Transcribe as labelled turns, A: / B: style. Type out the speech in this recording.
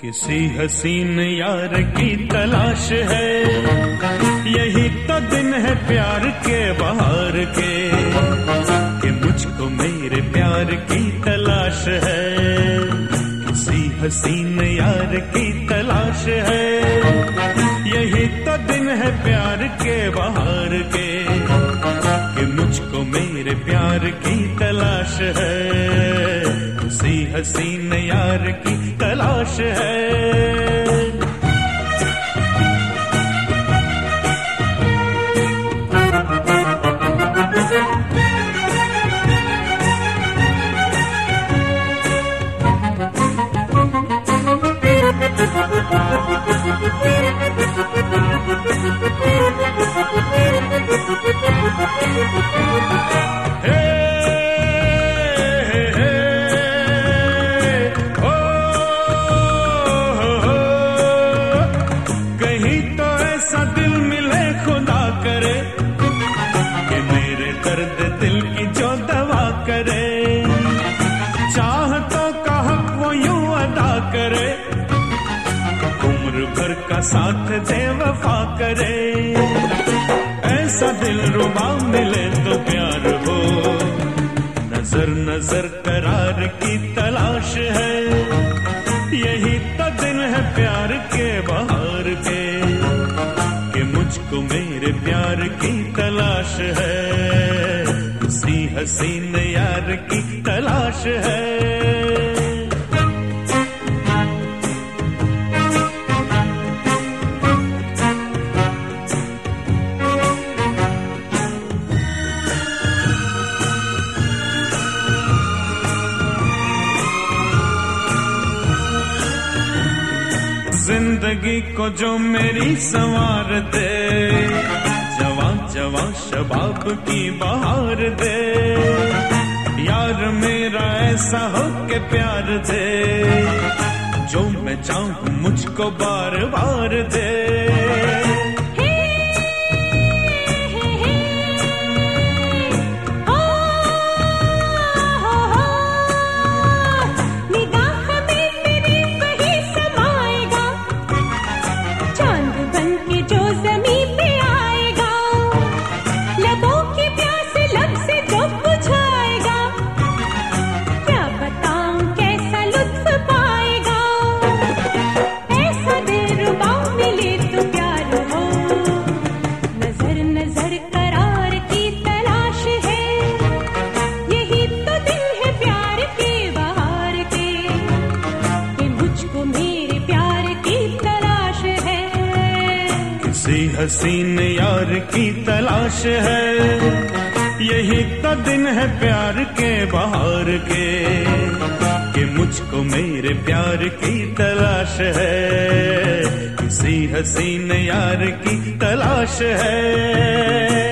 A: किसी हसीन यार की तलाश है, यही तो दिन है प्यार के बहार के, कि मुझको मेरे प्यार की तलाश है। किसी हसीन यार की तलाश है, यही तो दिन है प्यार के बहार के, कि मुझको मेरे प्यार की तलाश है। किसी हसीन यार की तलाश है। कहीं तो ऐसा दिल मिले खुदा करे, कि मेरे दर्द दिल की जो दवा करे, चाहतों का हक वो यूं अदा करे, उम्र भर का साथ दे वफा करे। ऐसा दिल रुबा मिले तो प्यार हो, नजर नजर करार की तलाश है, यही तो दिन है प्यार के बहार के, कि मुझको मेरे प्यार की तलाश है। किसी हसीन यार की तलाश है। जिंदगी को जो मेरी संवार दे, जवां जवां शबाब की बहार दे, यार मेरा ऐसा हो के प्यार दे, जो मैं चाहूं मुझको बार बार दे। किसी हसीन यार की तलाश है, यही तो दिन है प्यार के बहार के, कि मुझको मेरे प्यार की तलाश है। किसी हसीन यार की तलाश है।